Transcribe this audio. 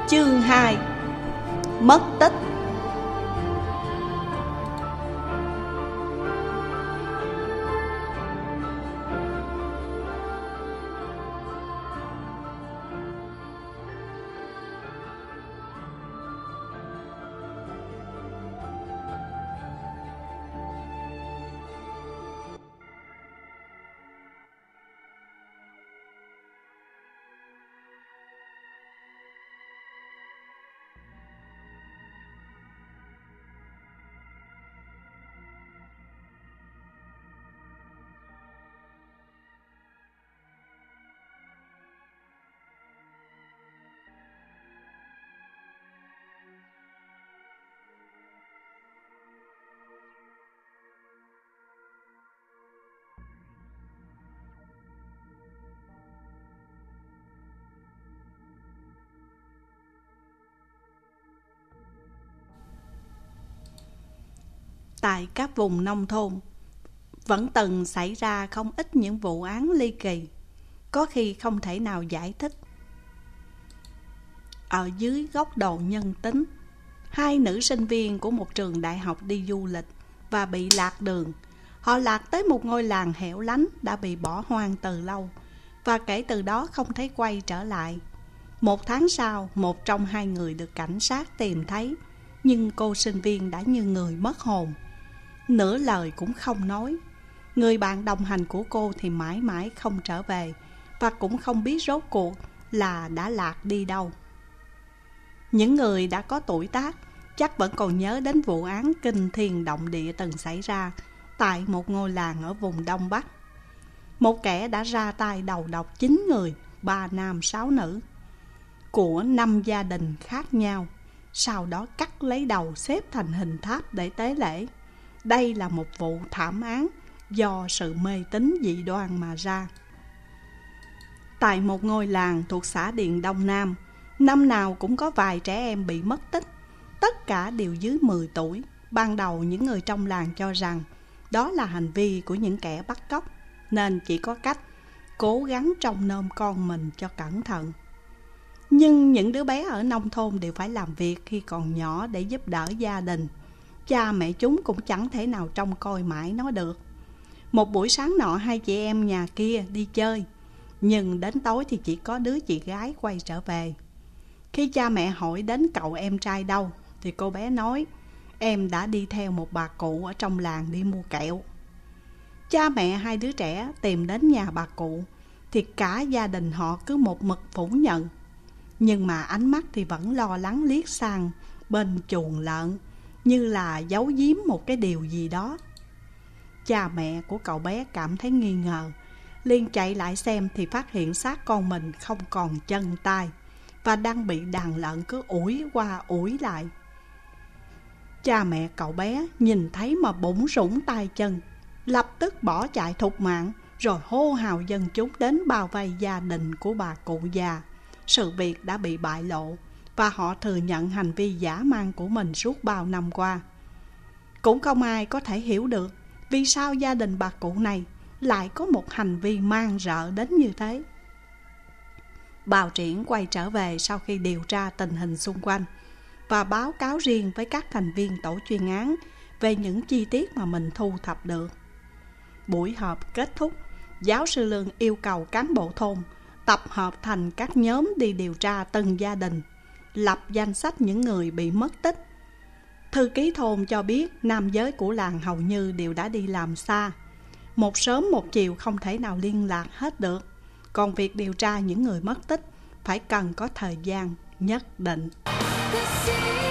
Chương 2: Mất tích. Tại các vùng nông thôn vẫn từng xảy ra không ít những vụ án ly kỳ, có khi không thể nào giải thích. Ở dưới góc độ nhân tính, 2 nữ sinh viên của một trường đại học đi du lịch và bị lạc đường. Họ lạc tới một ngôi làng hẻo lánh đã bị bỏ hoang từ lâu, và kể từ đó không thấy quay trở lại. 1 tháng sau, một trong 2 người được cảnh sát tìm thấy, nhưng cô sinh viên đã như người mất hồn, nửa lời cũng không nói. Người bạn đồng hành của cô thì mãi mãi không trở về, và cũng không biết rốt cuộc là đã lạc đi đâu. Những người đã có tuổi tác chắc vẫn còn nhớ đến vụ án kinh thiên động địa từng xảy ra tại một ngôi làng ở vùng Đông Bắc. Một kẻ đã ra tay đầu độc 9 người, 3 nam 6 nữ, của 5 gia đình khác nhau, sau đó cắt lấy đầu xếp thành hình tháp để tế lễ. Đây là một vụ thảm án do sự mê tín dị đoan mà ra. Tại một ngôi làng thuộc xã Điền Đông Nam, năm nào cũng có vài trẻ em bị mất tích. Tất cả đều dưới 10 tuổi. Ban đầu những người trong làng cho rằng đó là hành vi của những kẻ bắt cóc, nên chỉ có cách cố gắng trông nom con mình cho cẩn thận. Nhưng những đứa bé ở nông thôn đều phải làm việc khi còn nhỏ để giúp đỡ gia đình. Cha mẹ chúng cũng chẳng thể nào trông coi mãi nó được. Một buổi sáng nọ, 2 chị em nhà kia đi chơi, nhưng đến tối thì chỉ có đứa chị gái quay trở về. Khi cha mẹ hỏi đến cậu em trai đâu, thì cô bé nói em đã đi theo một bà cụ ở trong làng đi mua kẹo. Cha mẹ 2 đứa trẻ tìm đến nhà bà cụ thì cả gia đình họ cứ một mực phủ nhận, nhưng mà ánh mắt thì vẫn lo lắng liếc sang bên chuồng lợn, như là giấu giếm một cái điều gì đó. Cha mẹ của cậu bé cảm thấy nghi ngờ, liền chạy lại xem thì phát hiện xác con mình không còn chân tay, và đang bị đàn lợn cứ ủi qua ủi lại. Cha mẹ cậu bé nhìn thấy mà bủn rủn tay chân, lập tức bỏ chạy thục mạng, rồi hô hào dân chúng đến bao vây gia đình của bà cụ già. Sự việc đã bị bại lộ, và họ thừa nhận hành vi dã man của mình suốt bao năm qua. Cũng không ai có thể hiểu được vì sao gia đình bà cụ này lại có một hành vi man rợ đến như thế. Bào Triển quay trở về sau khi điều tra tình hình xung quanh và báo cáo riêng với các thành viên tổ chuyên án về những chi tiết mà mình thu thập được. Buổi họp kết thúc, giáo sư Lương yêu cầu cán bộ thôn tập hợp thành các nhóm đi điều tra từng gia đình, lập danh sách những người bị mất tích. Thư ký thôn cho biết nam giới của làng hầu như đều đã đi làm xa, một sớm một chiều không thể nào liên lạc hết được. Còn việc điều tra những người mất tích phải cần có thời gian nhất định.